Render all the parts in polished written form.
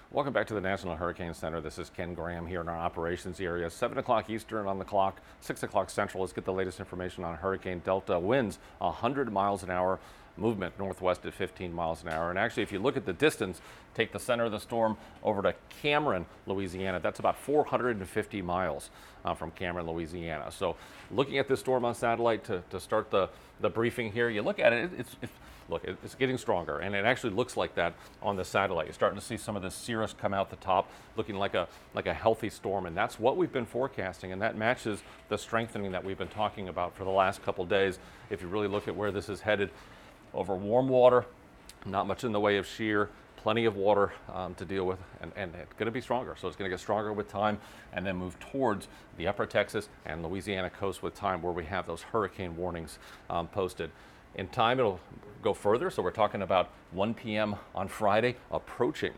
Welcome back to the National Hurricane Center. This is Ken Graham here in our operations area. 7 o'clock Eastern on the clock, 6 o'clock Central. Let's get the latest information on Hurricane Delta. Winds 100 miles an hour, movement northwest at 15 miles an hour. And actually, if you look at the distance, take the center of the storm over to Cameron, Louisiana. That's about 450 miles from Cameron, Louisiana. So looking at this storm on satellite to start the briefing here, you look at it, it's getting stronger, and it actually looks like that on the satellite. You're starting to see some of the cirrus come out the top, looking like a healthy storm, and that's what we've been forecasting, and that matches the strengthening that we've been talking about for the last couple days. If you really look at where this is headed, over warm water, not much in the way of shear, plenty of water to deal with, and it's going to be stronger. So it's going to get stronger with time and then move towards the upper Texas and Louisiana coast with time, where we have those hurricane warnings posted. In time, it'll go further, so we're talking about 1 p.m. on Friday, approaching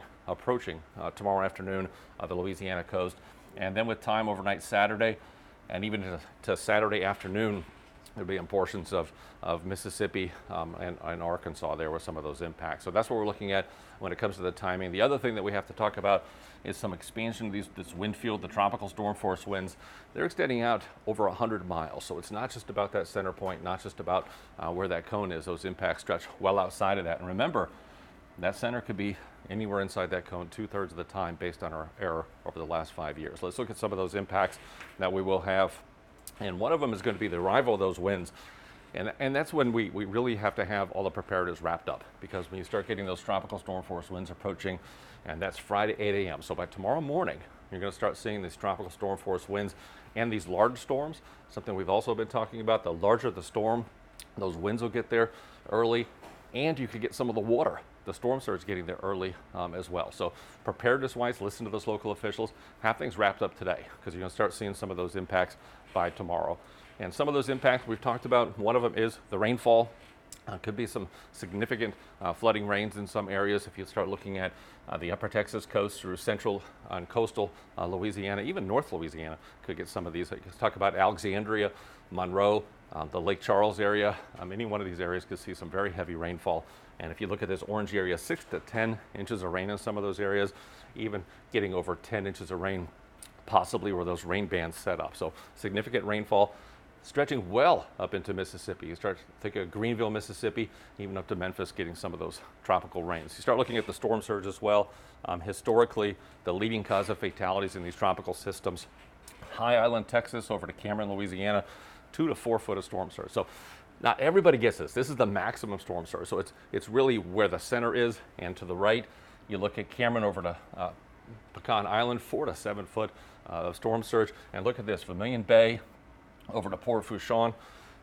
tomorrow afternoon the Louisiana coast, and then with time overnight Saturday, and even to Saturday afternoon, there'll be in portions of Mississippi and Arkansas there with some of those impacts. So that's what we're looking at when it comes to the timing. The other thing that we have to talk about is some expansion of this wind field, the tropical storm force winds. They're extending out over 100 miles. So it's not just about that center point, not just about where that cone is. Those impacts stretch well outside of that. And remember, that center could be anywhere inside that cone 2/3 of the time based on our error over the last 5 years. Let's look at some of those impacts that we will have. And one of them is going to be the arrival of those winds. And that's when we really have to have all the preparatives wrapped up, because when you start getting those tropical storm force winds approaching, and that's Friday 8 a.m. So by tomorrow morning, you're going to start seeing these tropical storm force winds and these large storms, something we've also been talking about. The larger the storm, those winds will get there early, and you could get some of the water. The storm surge getting there early as well. So preparedness-wise, listen to those local officials. Have things wrapped up today, because you're going to start seeing some of those impacts by tomorrow. And some of those impacts we've talked about, one of them is the rainfall. Could be some significant flooding rains in some areas if you start looking at the upper Texas coast through central and coastal Louisiana, even North Louisiana could get some of these. Let's talk about Alexandria, Monroe, the Lake Charles area. Any one of these areas could see some very heavy rainfall. And if you look at this orange area, 6 to 10 inches of rain in some of those areas, even getting over 10 inches of rain, possibly where those rain bands set up. So significant rainfall stretching well up into Mississippi. You start thinking of Greenville, Mississippi, even up to Memphis, getting some of those tropical rains. You start looking at the storm surge as well. Historically, the leading cause of fatalities in these tropical systems, High Island, Texas, over to Cameron, Louisiana, 2 to 4 foot of storm surge. So not everybody gets this. This is the maximum storm surge. So it's really where the center is, and to the right, you look at Cameron over to Pecan Island, 4 to 7 foot of storm surge. And look at this, Vermilion Bay over to Port Fourchon,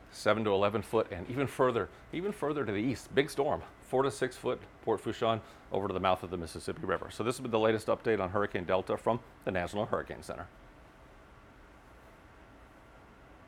7 to 11 foot, and even further to the east, big storm, 4 to 6 foot, Port Fourchon over to the mouth of the Mississippi River. So this has been the latest update on Hurricane Delta from the National Hurricane Center.